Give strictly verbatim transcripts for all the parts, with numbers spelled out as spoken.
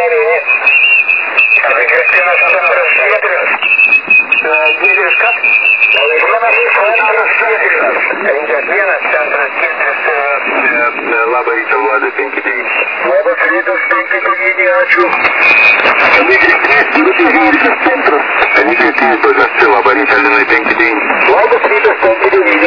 Vienas centras Giedrius. Giedrius kas? Vienas centras Giedrius. Vienas centras Giedrius. Labą rytą, Vladas penki devyni. Labas rytas, penki devyni, ačiū. Vienas centras. Lygiai trys pažasti, labą rytą, Linai penki devyni. Labas rytas, penki devyni.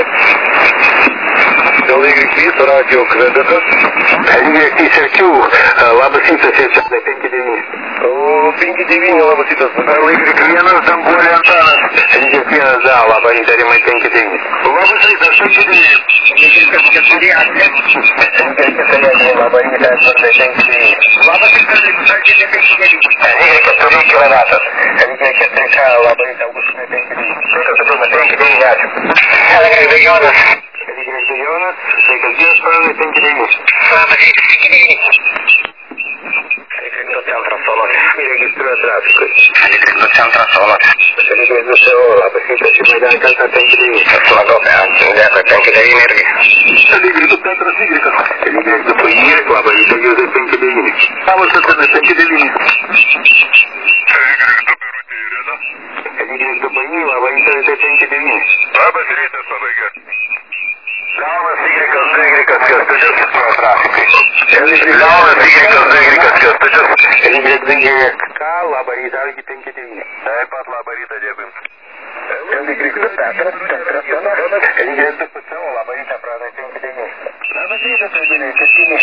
Lygiai trys, radio kreditas. Lygiai trys arčiau, labas rytas, Linai penki devyni. penki devyni, labas rytas. Lygiai vienas, Dangolė Antanas. Lygiai vienas, da, labą rytą, Rimai penki devyni. Labas rytas, penki devyni. Lygiai keturi, Agnė. Lygiai keturi, labą rytą, Edvardai penki devyni. Labas rytas, Edvardai penki devyni. Lygiai keturi, Kilometras. Lygiai keturi, ką, labą rytą, Augustinai penki devyni. penki devyni, ačiū. Lygiai regionas. Lygiai regionas, tai kasdienas pramonė penki devyni. Labas rytas, penki devyni. Lygiai centras Solotė. Registruoja trafikai. Lygiai centras Solotė. Lygiai du C O, labas rytas, Maidan Kalta penki devyni. Slagopė, Lieka penki devyni irgi. Lygiai du Petras Ygrikas. Lygiai du P I, labą rytą, Jūzai penki devyni. Labas rytas, penki devyni. Lygiai du Birutė Irina. Lygiai du P I, labą rytą, penki devyni. Labas rytas, labai gerai. Gaunas Ygrikas, Ygrikas, Kęstutis, trafikai. Gaunas Ygrikas, Ygrikas, Kęstutis. Lygiai lygiai ką, labą rytą, lygiai penki devyni. Taip pat labą rytą, dėkui. Lygiai du Petras, Petras Jonas. Lygiai du P C O, labą rytą, pradai penki devyni. Labas rytas, Albinai, septyni.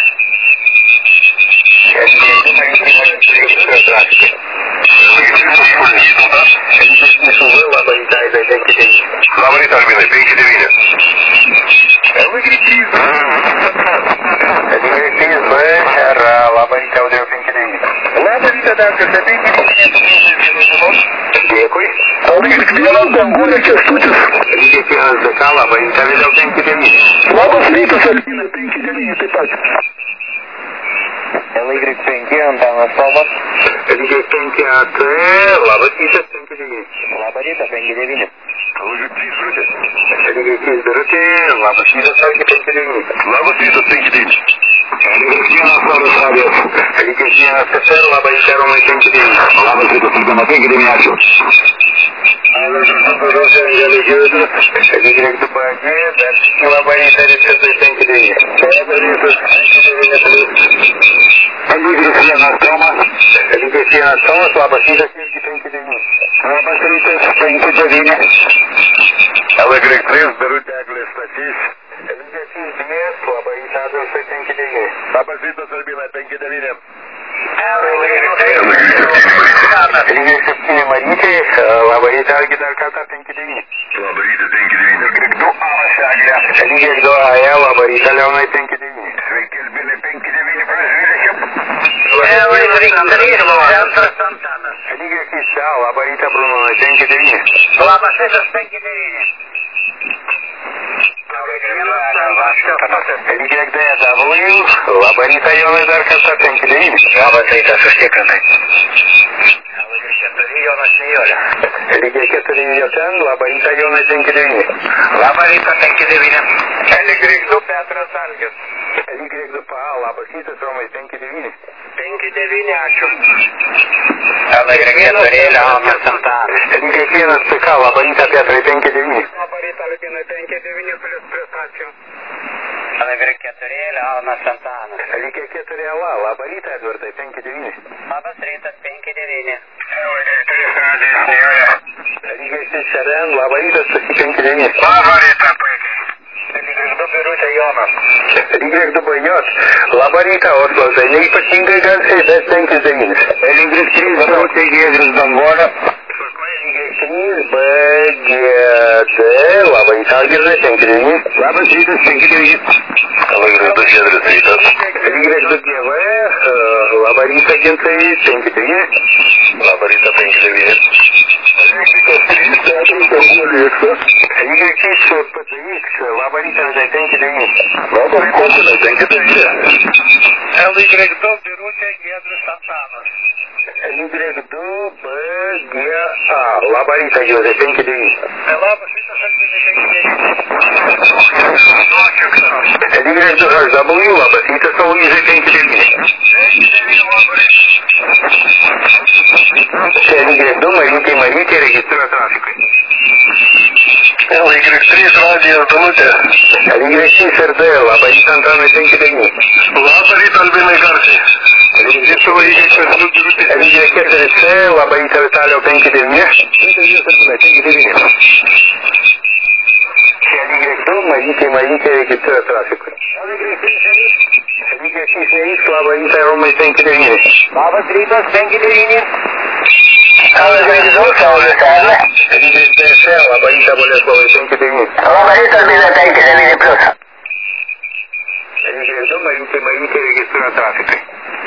Lygiai du Marytė, trafikai. Lygiai trys Vytautas. Lygiai trys U V, labą rytą, Aidai, penki devyni. Labą rytą, Albinai, penki devyni. Lygiai trys B. Lygiai trys B, R, labą rytą, Audriau, penki devyni. Labą rytą, dar kartą, penki devyni. Dėkui. Lygiai vienas, Dangolė Kęstutis. Lygiai vienas D K, labą rytą, vėliau penki devyni. Labas rytas, Albina, penki devyni, taip pat. L Y penki, Antanas Tomas. Lygiai penki A T, labas rytas, penki devyni. Labą rytą, penki devyni. Lygiai trys Birutė. Lygiai trys Birutė, labas rytas, penki devyni. Labas rytas, penki devyni. Lygiai vienas Saulis Radijas. Lygiai vienas S R, labą rytą, Romai, penki devyni. Labas rytas, Albina, penki devyni, ačiū. Lygiai du P G, bet labą rytą, Ričardai, penki devyni. Labas rytas, penki devyni. Lygiai vienas Tomas. Lygiai vienas Tomas, labas rytas, irgi penki devyni. Labas rytas, penki devyni. L Y trys Birutė Eglė Stasys. Lygiai trys dvies, labą rytą, Adolfai, penki devyni. Labas rytas, Albina, penki devyni. Lygiai septyni Marytė, labą rytą, irgi dar kartą, penki devyni. Labą rytą, penki devyni. Du Alas Eglė. Lygiai du A E, labą rytą, Leonai, penki devyni. Sveiki, Albina, penki devyni, prieš dvidešimt. Lygiai keičia, labą rytą, Brunonai, penki devyni. Labas rytas, penki devyni. Lygiai D W, labą rytą, Jonai, dar kartą, penki devyni. Labas rytas, užtikrintai. Lygiai keturi, Jonas Nijolė. Lygiai keturi J N, labą rytą, Jonai, penki devyni. Labą rytą, penki devyni. Lygiai du Petras Algis. Lygiai du P A, labas rytas, Romai, penki devyni. penki devyni, ačiū. Lygiai keturi Leonas Antanas. Lygiai vienas C K, labą rytą, Petrai, penki devyni. Labą rytą, Albinai, penki devyni, plius plius, ačiū. Lygiai keturi Leonas Antanas. Lygiai keturi L A, labą rytą, Edvardai, penki devyni. Labas rytas, penki devyni. Lygiai trys Radijas Nijolė. Lygiai trys R N, labą rytą, Stasi, penki devyni. Labą rytą, puikiai. Lygiai du Birutė Jonas. Lygiai du B J, labą rytą, Oslauzai, neipatingai garsiai, bet penki devyni. Lygiai trys Birutė Giedrius Dangolė. Lygiai trys B G T, labą rytą, Algirdai, penki devyni. Labas rytas, penki devyni. Lygiai du Giedrius rytas. Lygiai du G V, labą rytą, Gintai, penki devyni. Labą rytą, penki devyni. Lygiai trys P T X, labą rytą, penki devyni. Labą rytą, penki devyni. L Y du Birutė Giedrius Antanas. Lygiai du B G A, labą rytą, Jozai, penki devyni. Labas rytas, Albinai, penki devyni. Lygiai du H W, labas rytas, Saulyzai, penki devyni. penki devyni, labas rytas. du, Marytė, Marytė, registruoja trafikai. L Y trys radijas Danutė. L Y trys R D, labą rytą Antanai penki devyni. Labą rytą Albinai Garsiai. L Y keturi C, labą rytą Vitalio penki devyni. penki devyni. L Y du, Marytė, Marytė, registruoja trafikui. L Y trys nevyks, labą rytą Romai penki devyni. Labas rytas, penki devyni. L Y du, Saulės Eglė. L Y D C, labą rytą Boleslovai penki devyni. Labas rytas, Albinai penki devyni plus. L Y du, Marytė, Marytė, registruoja trafikai.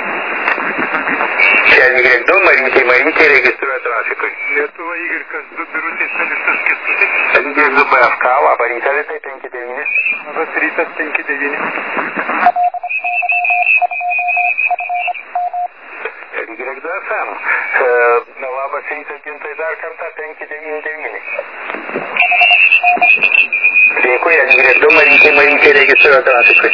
L Y du, Marytė, Marytė, registruoja trafikai. Lietuva Y du, Birutė, Salisas Kęstutis. L Y du, B F K, labą rytą Litai penki devyni. Labas rytas penki devyni. L Y du F M. Labas rytas gintai dar kartą penki devyni devyni. Dėkui, L Y du, Marytė, Marytė, registruoja trafikai.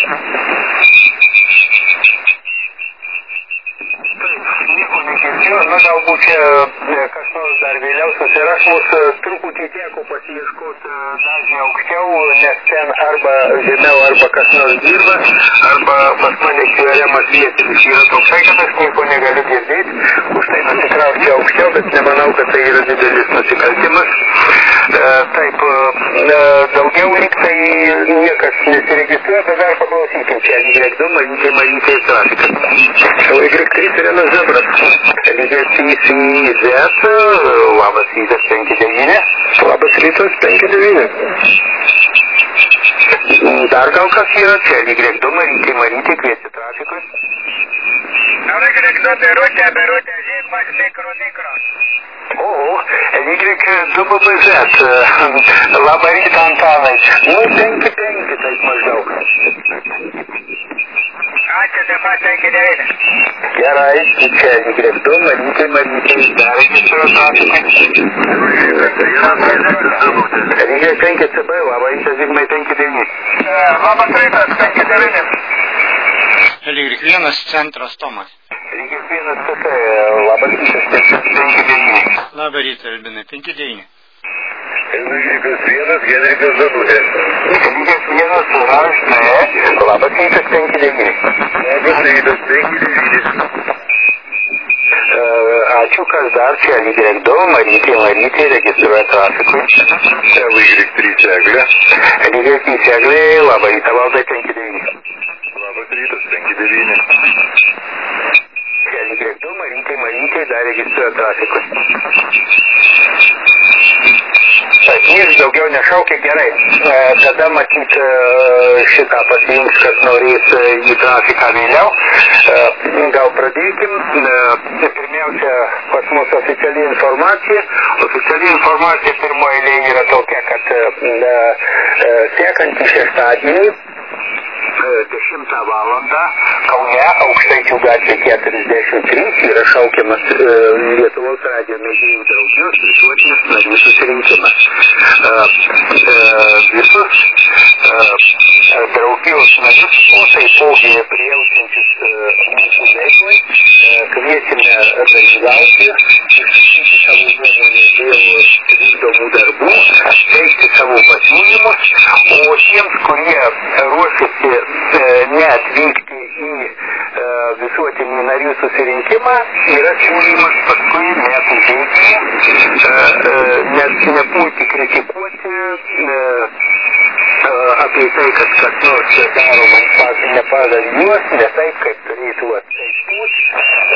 Nieko negirdžiu, na galbūt čia kas nors dar vėliau susiras mus, truputį teko pasiieškoti dažnį aukščiau, nes ten arba žemiau, arba kas nors dirba, arba pas mane kvieriamas vietinis yra toksai, kad aš nieko negaliu girdėti, už tai nusitraukčiau aukščiau, bet nemanau, kad tai yra didelis nusikaltimas. Taip, daugiau lyg tai niekas nesiregistruoja, bet dar paklausykim, čia L Y du, Marytė, Marytė, trafikas. L Y trys yra Zebras. L Y trys į Z, labas rytas penki devyni. Labas rytas penki devyni. Dar gal kas yra čia, L Y du, Marytė, Marytė, kviesti trafikui. L Y du, Birutė, Birutė, Žydmas, mikro, mikro. O, L Y du B B Z, labą rytą Antanai. Nu, penki penki, taip maždaug. Ačiū, taip pat penki devyni. Gerai, čia L Y du, Marytė, Marytė, dar registruoja trafikai. L Y penki C B, labą rytą Zigmai penki devyni. Labas rytas, penki devyni. L Y vienas centras Tomas. L Y vienas C C, labas rytas penki devyni. Labą rytą, Albinai, penki devyni. L Y vienas, Henrikas Danutė. L Y vienas Ražne, labas rytas penki devyni. Labas rytas penki devyni. Ačiū, kas dar čia L Y du, Marytė, Marytė, registruoja trafikui. L Y trys Eglė. L Y trys Eglė, labą rytą Valdai penki devyni. Labas rytas penki devyni. L Y du, Marytė, Marytė, dar registruoja trafikui. Taip, nieks daugiau nešaukia, gerai. Tada matyt šitą pasijungs, kas norės į trafiką vėliau. Gal pradėkim. Pirmiausia, pas mus oficiali informacija. Oficiali informacija pirmoje eilėje yra tokia, kad sekantį šeštadienį dešimtą valandą Kaune, Aukštaičių gatvė keturiasdešimt trys, yra šaukiamas Lietuvos radijo mėgėjų draugijos visuotinis narių susirinkimas. Visus draugijos narius, o taipogi prijaučiančius mūsų veiklai, kviesime dalyvauti, išsakyti savo nuomonę dėl vykdomų darbų, teikti savo pasiūlymus, o tiems, kurie ruošiasi neatvykti į visuotinį narių susirinkimą, yra siūlymas paskui nesužeisti, nes nepulti kritikuoti apie tai, kad kas nors daroma ne pagal juos, ne taip, kaip turėtų taip būti,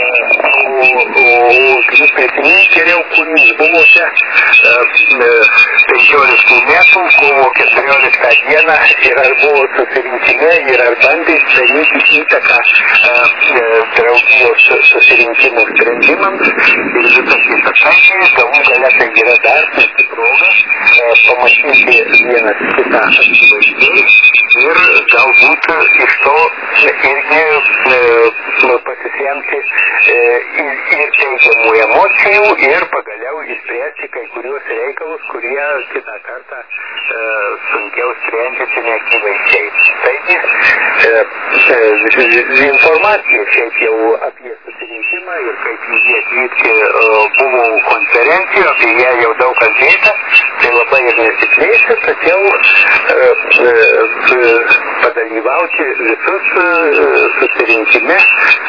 o prisiminti geriau, kur jūs buvote penkioliktų metų, kovo keturioliktą dieną ir ar buvo susirinkime, ir ar bandė daryti įtaką draugijos susirinkimų sprendimams ir visas visas aiškiai, galų gale tai yra dar puiki proga pamatyti vienas kitą akivaizdžiai ir galbūt iš to irgi pasisemti ir teigiamų emocijų ir pagaliau išspręsti kai kuriuos reikalus, kurie kitą kartą sunkiau sprendžiasi neakivaizdžiai. Taigi, informacija šiaip jau apie susirinkimą klausimą ir kaip į jį atvykti buvo konferencija, apie ją jau daug kalbėta, tai labai ir nesiplėsiu, tačiau padalyvauti visus susirinkime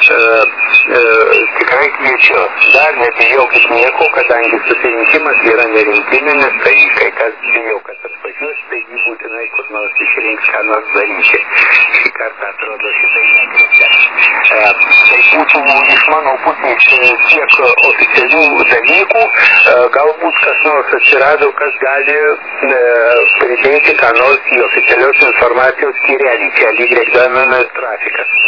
tikrai kviečiu. Dar nebijokit nieko, kadangi susirinkimas yra nerinkiminis, tai kai kas bijo, kad atvažiuos, tai jį būtinai kur nors išrinks, ką nors daryti. Šį kartą atrodo šitai nekreipia. Tai būtų iš mano pusės tiek oficialių dalykų, galbūt kas nors atsirado, kas gali pridėti ką nors į oficialios informacijos skyrelį, čia lygiai duomenų trafikas.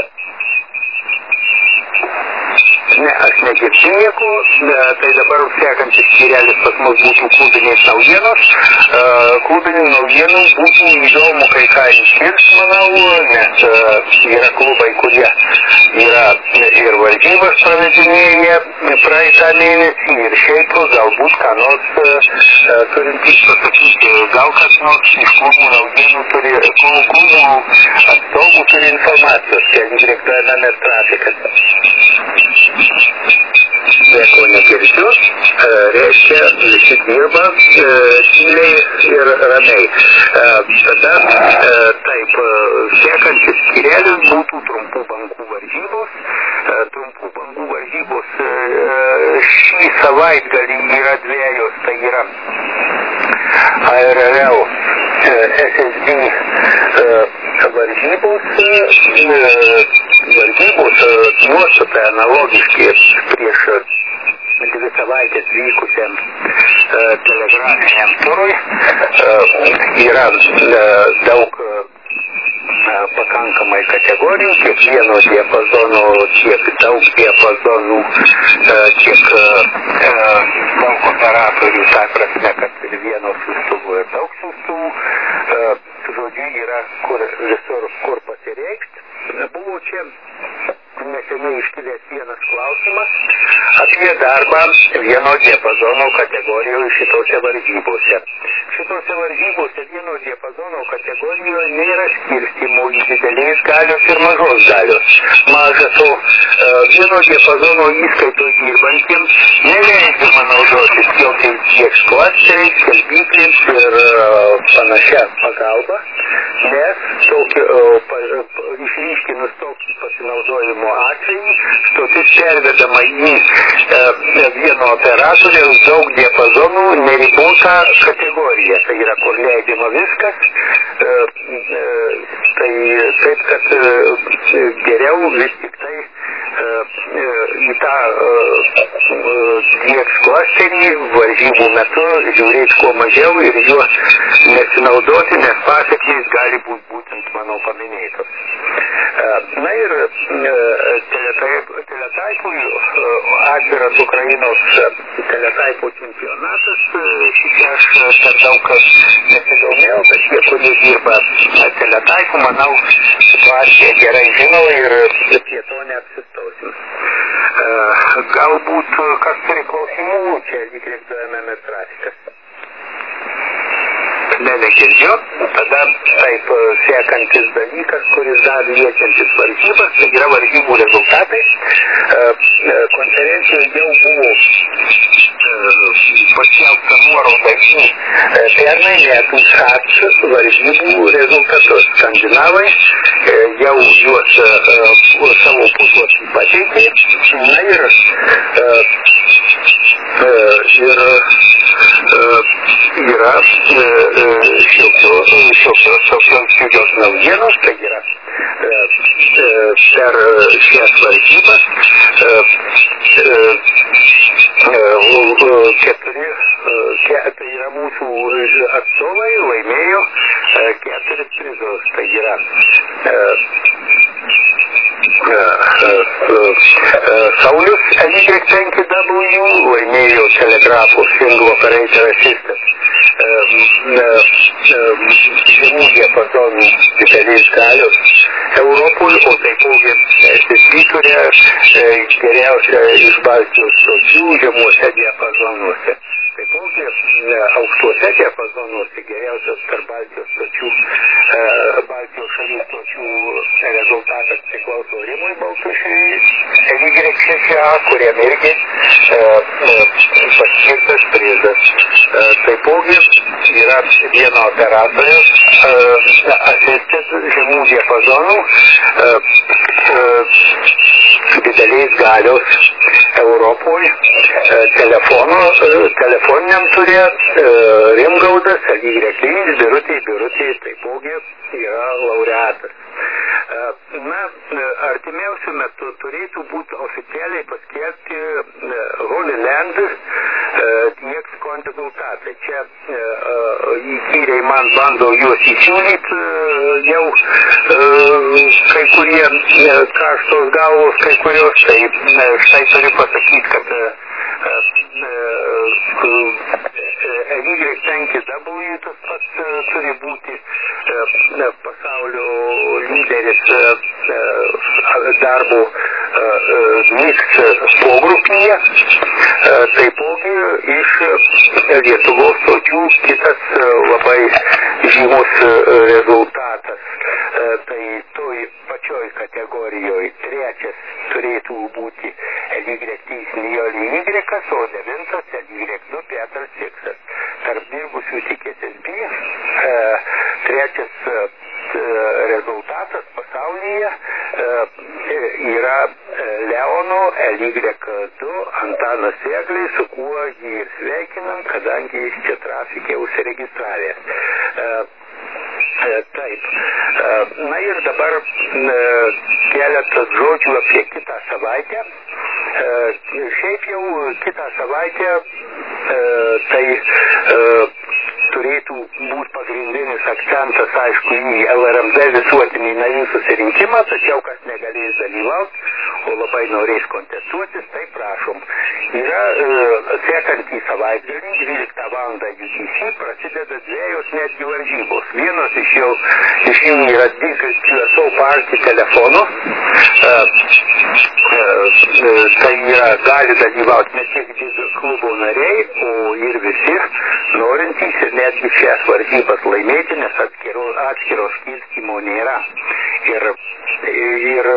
Ne, aš negirdžiu nieko, tai dabar sekantis skyrelis pas mus būtų klubinės naujienos. Klubinių naujienų būtų įdomu kai ką išgirst, manau, nes yra klubai, kurie yra ir valdybos pravedinėję praeitą mėnesį ir šiaip galbūt ką nors turintys pasakyti. Gal kas nors iš klubų naujienų turi, klubų atstovų turi informacijos, čia įgreiktuojame trafikas. Nieko negirdžiu, reiškia, visi dirba tyliai ir ramiai. Tada, taip, sekantis skyrelis būtų trumpų bangų varžybos. Trumpų bangų varžybos šį savaitgalį yra dviejos, tai yra A R L S S D varžybos, varžybos nuostatai analogiški prieš dvi savaitės vykusiam telegrafiniam turui. Yra daug pakankamai kategorijų, tiek vieno diapazono, tiek daug diapazonų, tiek daug operatorių, ta prasme, kad ir vieno siųstuvų ir daug siųstuvų. Žodžiu, yra kur, visur, kur pasireikšti. Buvo čia neseniai iškilęs vienas klausimas apie darbą vieno diapazono kategorijoje šitose varžybose. Šitose varžybose vieno diapazono kategorijoje nėra skirstymų į didelės galios ir mažos galios. Maža to, vieno diapazono įskaitoj dirbantiems neleidžiama naudotis jokiais tiek klasteriais, skalbyklėms ir panašia pagalba, nes tokį, pa, išryškinus tokį pasinaudojimo atvejį, stotis pervedama į e, vieno operatoriaus daug diapazonų neribotą kategoriją. Tai yra, kur leidžiama viskas, e, e, tai taip, kad e, geriau vis tik tai e, e, į tą dieks klasterį varžybų metu žiūrėti kuo mažiau ir juo nesinaudoti, nes pasiekmės gali būti būtent mano paminėtos. Na ir teletaipų atviras Ukrainos teletaipų čempionatas, šitie aš per daug nesidomėjau, bet tie, kurie dirba teletaipų, manau, situaciją gerai žino ir prie to neapsistosim. Galbūt kas turi klausimų, čia įkreiptuojame trafikas. Ne, negirdžiu. Tada taip sekantis dalykas, kuris dar liečiantis varžybas, tai yra varžybų rezultatai. Konferencijoje jau buvo paskelbta nuoroda į pernai metų šats varžybų rezultatus. Skandinavai jau juos savo puslapį pateikė. Na ir ir yra šiokios tokios džiugios naujienos, tai yra per šias varžybas keturi, tai yra mūsų atstovai laimėjo keturis prizus, tai yra Saulius L Y penki W laimėjo telegrafų Single Operator Assistant žemų diapazonų didelės galios Europol, o taipogi susiturė geriausia iš Baltijos stočių žemuose diapazonuose. Taipogi aukštuose diapazonuose geriausios tarp Baltijos stočių, Baltijos šalių stočių rezultatas priklauso Rimui Baltušiui, L Y šeši A, kuriam irgi paskirtas prizas. Taipogi yra vieno operatorius Assisted žemų diapazonų dideliais galios Europoje telefono, telefoniniam turė Rimgaudas, L Y trys, Birutė, Birutė taipogi yra laureatas. Na, artimiausiu metu turėtų būti oficialiai paskelbti Holy Land D X Con rezultatai. Čia įkyriai man bando juos įsiūlyti jau kai kurie karštos galvos, kai kurios, tai štai turiu pasakyti, kad L Y penki W tas pats turi būti pasaulio lyderis darbo miks pogrupyje, taipogi iš Lietuvos stočių kitas labai žymus rezultatas. Tai toj pačioj kategorijoje trečias turėtų būti L Y trys Nijolė Ygrekas, o devintas L Y du Petras Siksas. Tarp dirbusių tik S S B trečias rezultatas pasaulyje yra Leono L Y du Antanas Sėgliai, su kuo jį ir sveikinam, kadangi jis čia trafikė užsiregistravęs. Taip. Na ir dabar keletas žodžių apie kitą savaitę. Šiaip jau kitą savaitę tai turėtų būti pagrindinis akcentas, aišku, į L R M D visuotinį narių susirinkimą, tačiau kas negalės dalyvauti, o labai norės kontestuotis, tai prašom. Yra sekantį savaitgalį, dvyliktą valandą U T C, prasideda dviejos netgi varžybos. Vienos iš jų, iš jų yra District U S O Party telefonu. Tai yra, gali dalyvauti ne tik klubo nariai, o ir visi norintys ir netgi šias varžybas laimėti, nes atskiro, atskiro skirstymo nėra. Ir, ir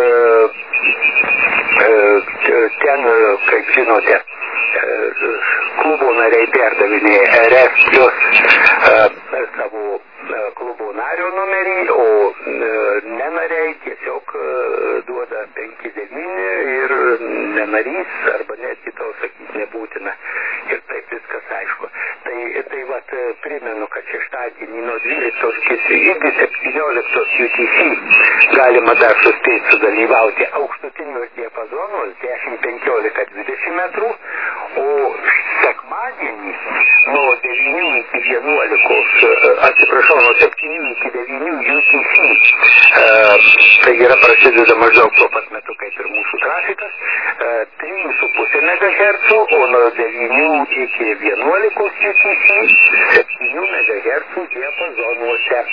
ten, kaip žinote, klubo nariai perdavinėja R S plus savo klubo nario numerį, o nenariai tiesiog duoda penki devyni ir nenarys, arba netgi to sakyti nebūtina. Ir taip viskas aišku. Tai, tai vat primenu, kad šeštadienį nuo dvyliktos iki septynioliktos U T C galima dar suspėti sudalyvauti aukštutinius diapazonus dešimt penkiolika dvidešimt metrų, o sekmadienį nuo devynių iki vienuolikos, atsiprašau, nuo septynių iki devynių U T C, tai yra prasideda maždaug tuo pat metu kaip ir mūsų trafikas, trys su puse megahercų, o nuo devynių iki vienuolikos U T C septynių megahercų diapazonuose.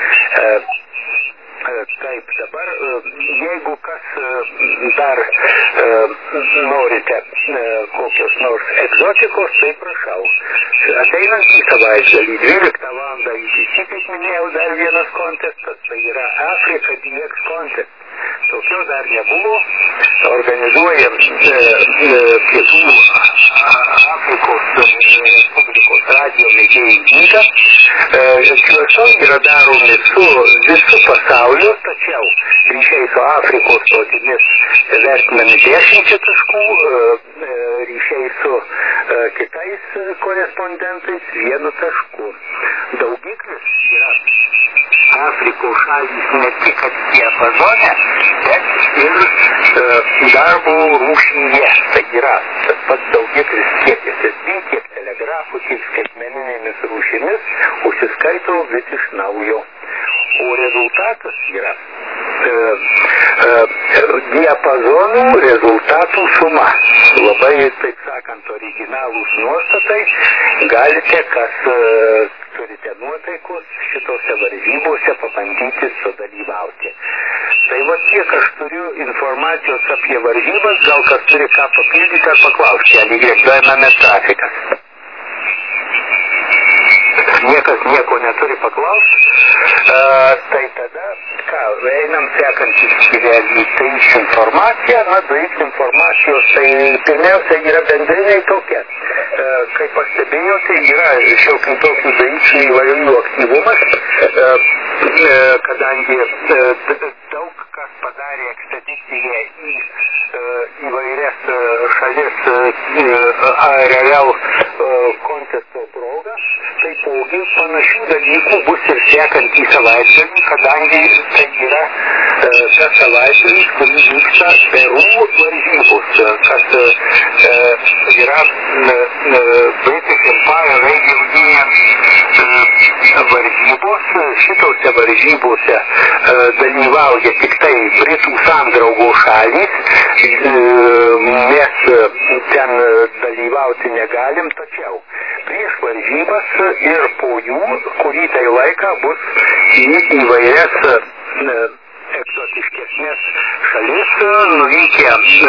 Taip, dabar, jeigu kas dar norite kokios nors egzotikos, tai prašau. Ateinantį savaitgalį, dvyliktą valandą U T C, kaip minėjau, dar vienas kontestas, tai yra Africa D X kontest. Tokio dar nebuvo. Organizuojam Pietų Afrikos Respublikos radijo mėgėjų lygą. Šiuose yra daromi su visu pasauliu, tačiau ryšiai su Afrikos stotimis vertinami dešimčia taškų, ryšiai su kitais korespondentais vienu tašku. Daugiklis yra Afrikos šalys ne tik diapazone, bet ir e, darbo rūšyje. Tai yra tas pats daugiklis tiek S S B, tiek telegrafų, tiek skaitmeninėmis rūšimis užsiskaito vis iš naujo. O rezultatas yra e, e, diapazonų rezultatų suma. Labai, taip sakant, originalūs nuostatai. Galite, kas e, turite nuotaikos šitose varžybose, pabandyti sudalyvauti. Tai va tiek aš turiu informacijos apie varžybas, gal kas turi ką papildyti ar paklausti, ar įgrėkdojame trafikas. niekas nieko neturi paklausti, tai tada, ką, einam sekantį skyrelį, tai informacija, na, daug informacijos, tai pirmiausia yra bendriniai tokie. Kaip pastebėjote, yra šiokių tokių dalykų įvairių aktyvumas, kadangi daug kas padarė ekspediciją į įvairias šalis aerial kontesto progą, taipogi panašių dalykų bus ir sekantį savaitgalį, kadangi tai yra ta savaitgalį, kurį vyksta Peru varžybos, kas yra British Empire Radio Union varžybos. Šitose varžybose dalyvauja tik tai Britų sandraugų šalys. Mes ten dalyvauti negalim, tačiau prieš varžybas ir po jų, kurį tai laiką bus į įvairias egzotiškesnės šalis nuvykę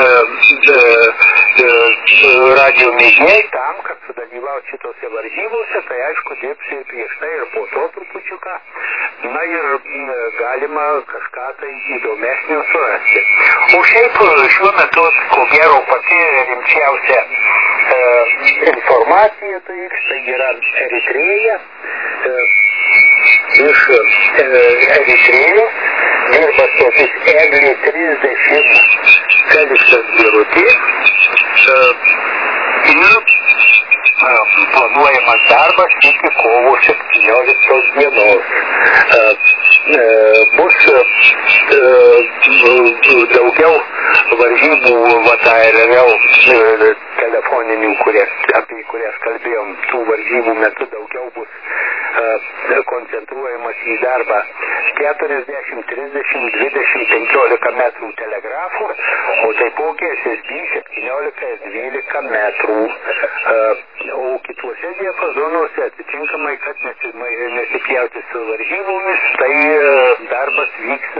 radio mėgėjai tam, kad sudalyvauti šitose varžybose, tai aišku dirbs ir prieš tai ir po to trupučiuką. Na ir galima kažką tai įdomesnio surasti. O šiaip šiuo metu, ko gero, pati rimčiausia e, informacija, tai, tai yra Eritrėja. E, iš e, Eritrėjos dirba tokius Eglė trisdešimt Feliksas Birutė. E, ir planuojamas darbas iki kovo septynioliktos dienos. E, e, bus e, daugiau varžybų vatarėliau e, telefoninių, kurias, apie kurias kalbėjom, tų varžybų metu daugiau bus e, koncentruojamas į darbą keturiasdešimt, trisdešimt, dvidešimt, penkiolika metrų telegrafų, o taipogi S S B septyniolika ir dvylika metrų. E, o kituose diapazonuose atitinkamai, kad nesipjauti su varžybomis, tai darbas vyks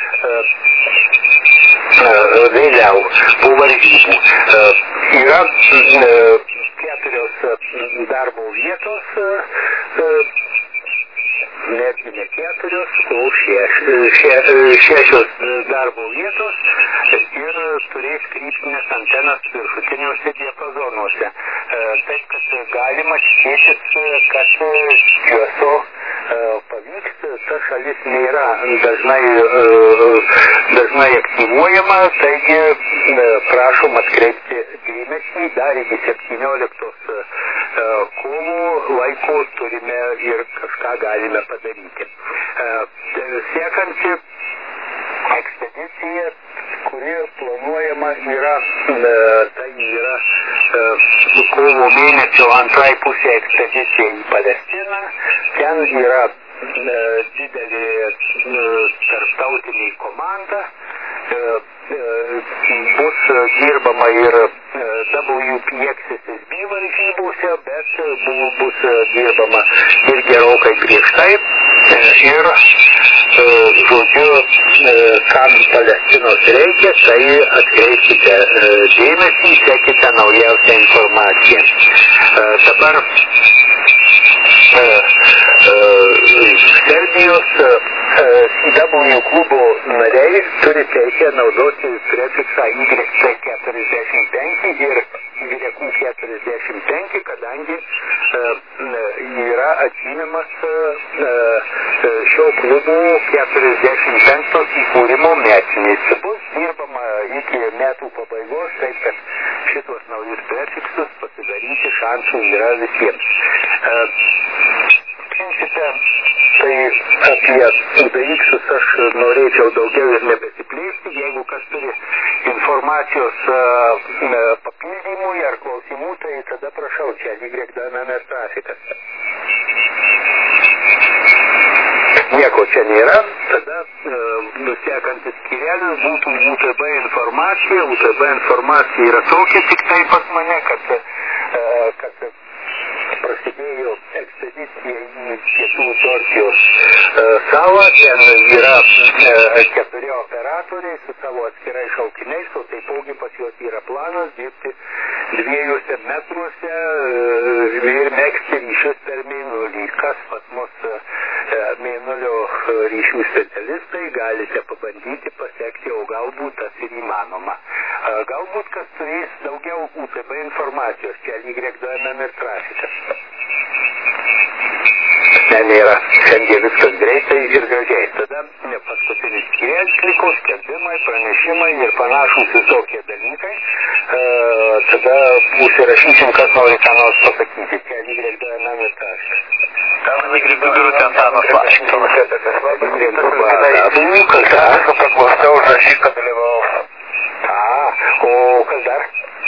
vėliau po varžybų. Yra keturios darbo vietos, netgi ne keturios, o šeš, še, šešios darbo vietos ir turės kryptinės antenas viršutiniuose diapazonuose. Taip, kad galima tikėtis, kad švieso pavyks. Ta šalis nėra dažnai, dažnai aktyvuojama, taigi prašom atkreipti dėmesį, dar iki septynioliktos kovo laiko turime ir kažką galime padaryti. Sekanti ekspedicija, kuri planuojama yra, tai yra kovo mėnesio antrai pusė ekspedicija į Palestiną. Ten yra didelė tarptautinė komanda, bus dirbama ir W P X S S B varžybose, bet bus dirbama ir gerokai prieš tai. Ir, žodžiu, kam Palestinos reikia, tai atkreipkite dėmesį, sekite naujausią informaciją. Dabar Serbijos C W klubo nariai turi teisę naudoti prefiksą Y C keturiasdešimt penki ir Y Q keturiasdešimt penki, kadangi yra atžymimas šio klubo keturiasdešimt penktos įkūrimo metinės. Bus dirbama iki metų pabaigos, taip kad šitos naujus prefiksus pasidaryti šansų yra visiems. Principe, tai apie daiksus aš norėčiau daugiau ir nebesiplėsti. Jeigu kas turi informacijos papildymui ar klausimų, tai tada prašau, čia Y D N M S trafikas. Nieko čia nėra, tada sekantis skyrelis būtų U T B informacija. U T B informacija yra tokia tik tai pas mane, kad, kad prasidėjo ekspedicija į pietų Turkijos salą. Ten yra keturi operatoriai su savo atskirai šaukiniais, o taipogi pas juos yra planas dirbti dviejose metruose ir megzti ryšius per mėnulį. Kas labai informacijos, čia Y D N M ir trafikas. Ne, nėra. Šiandien viskas greitai ir gražiai. Tada ne, paskutinis skyrius liko, skelbimai, pranešimai ir panašus visokie dalykai. E, tada užsirašysim, kas nori ką nors pasakyti. Čia Y D N M ir trafikas. Tam Y D Birutė Antanas Vašingtonas. Kas paklausiau, užrašyk, kad dalyvau. A, o kas dar?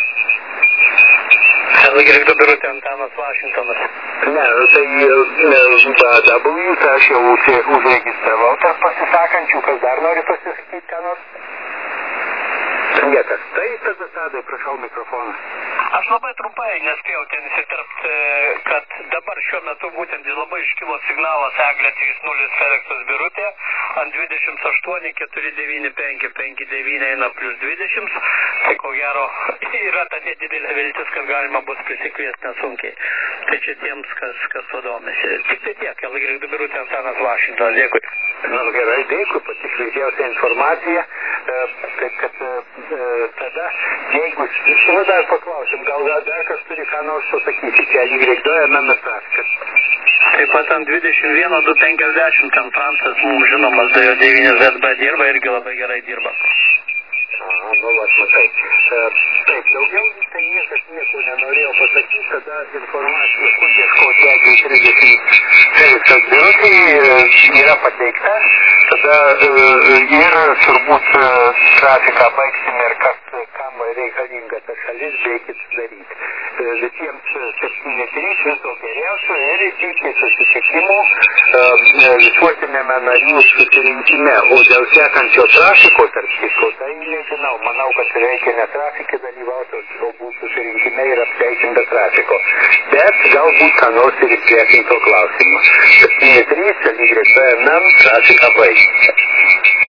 Y D Birutė Antanas Vašingtonas. Ne, tai B W, tai aš jau užregistravau tarp pasisakančių, kas dar nori pasisakyti, ką nors? Niekas. Tai tada Tadai, prašau mikrofoną. Aš labai trumpai nespėjau ten įsiterpti, kad dabar šiuo metu būtent labai iškilo signalas Eglė trys nulis Felixas Birutė ant dvidešimt aštuoni keturi devyni penki penki devyni eina plus dvidešimt. Tai ko gero yra ta nedidelė viltis, kad galima bus prisikviesti nesunkiai. Tai čia tiems, kas, kas to domisi. Tik tai tiek, Y D Birutė Antanas Vašingtonas. Dėkui. Na, gerai, dėkui, pati šviežiausia informacija. Taip, kad tada, jeigu, nu dar paklausim, gal dar kas turi ką nors pasakyti, čia Y D N M trafikas. Taip pat ant dvidešimt vienas du penkiasdešimt, ten Francas, mums žinomas, D devyni Z B dirba, irgi labai gerai dirba. Aha, nu, aš matai. Taip, daugiau tai niekas nieko nenorėjo pasakyti, tada informacija, kur ieškoti Eglė trisdešimt Felixas Birutė yra pateikta, tada ir turbūt trafiką baigsim ir kas, kam reikalinga ta šalis, beikit daryti. Visiems septyni trys viso geriausio ir iki susitikimų visuotinėme narių susirinkime. O dėl sekančio trafiko, tarp kitko, tai nežinau, manau, kad reikia ne trafikį dalyvauti, o būt susirinkime ir apskaitim be trafiko. Bet galbūt ką nors ir išplėsim to klausimu. septyni trys, Y D N M, trafiką baigti.